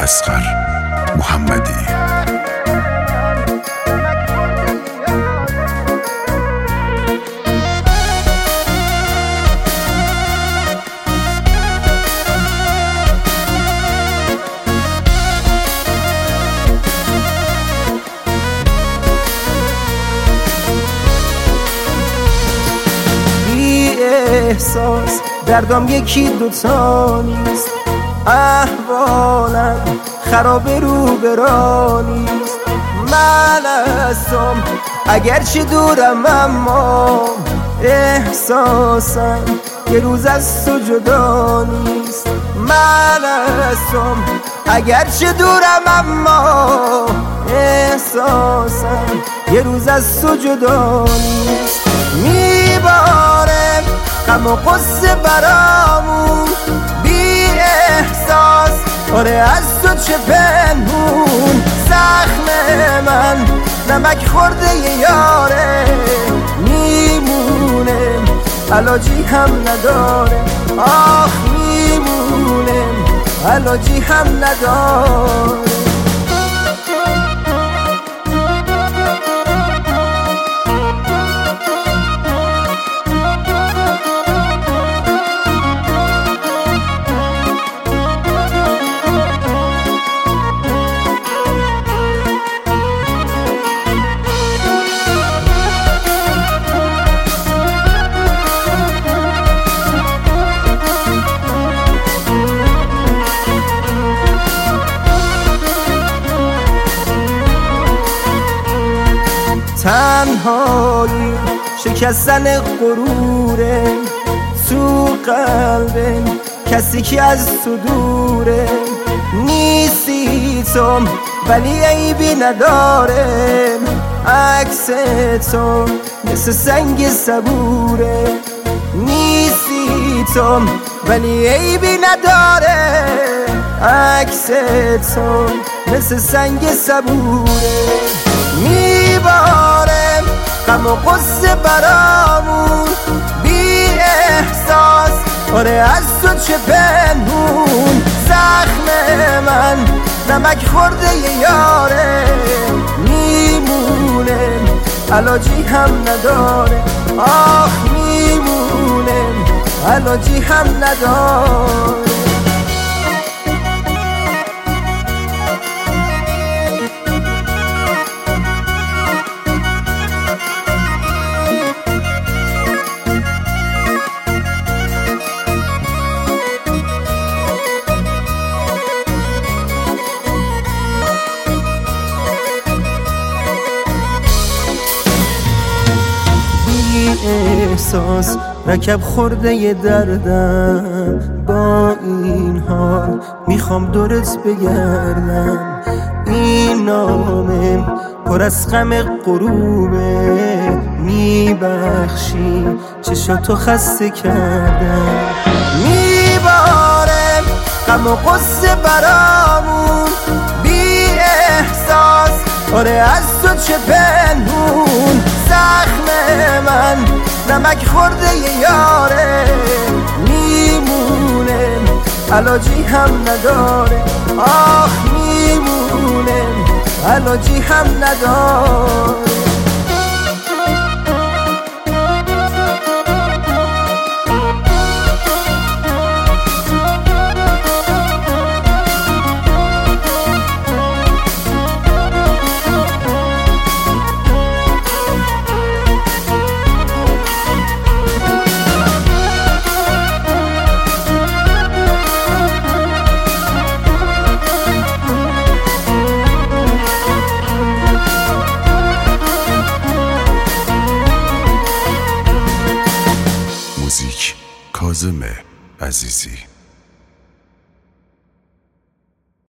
اصغر محمدی. احساس دردم یکی دوتا نیست، احوالم خراب رو برا نیست. من هستم اگرچه دورم اما احساسم یه روز از تو جدا نیست. من هستم اگرچه دورم اما احساسم یه روز از تو جدا نیست. میباره غم و غصه برامون بی احساس، آره از تو چه پنهون. زخم من نمک خورده یاره میمونه، علاجی هم نداره. آخ میمونه، علاجی هم نداره. تنهایی شکستن غروره تو قلب کسی که از تو دوره. نیستی تو ولی عیبی نداره، عکس تو مثل سنگ صبوره. نیستی تو ولی عیبی نداره، عکس تو مثل سنگ صبوره. میباره غم و غصه برامون بی احساس، آره از تو چه پنهون. زخم من نمک خورده یاره میمونه، علاجی هم نداره. آخ میمونه، علاجی هم نداره. احساس رکب خورده ی دردم، با این حال میخوام دورت بگردم. این نامه پر از غم غروبه، میبخشی چشاتو خسته کردم. میباره غم و غصه برامون بی احساس، آره از تو چه پنهون. زخم من نمک خورده یاره میمونه، علاجی هم نداره. آخ میمونه، علاجی هم نداره. کاظم عزیزی.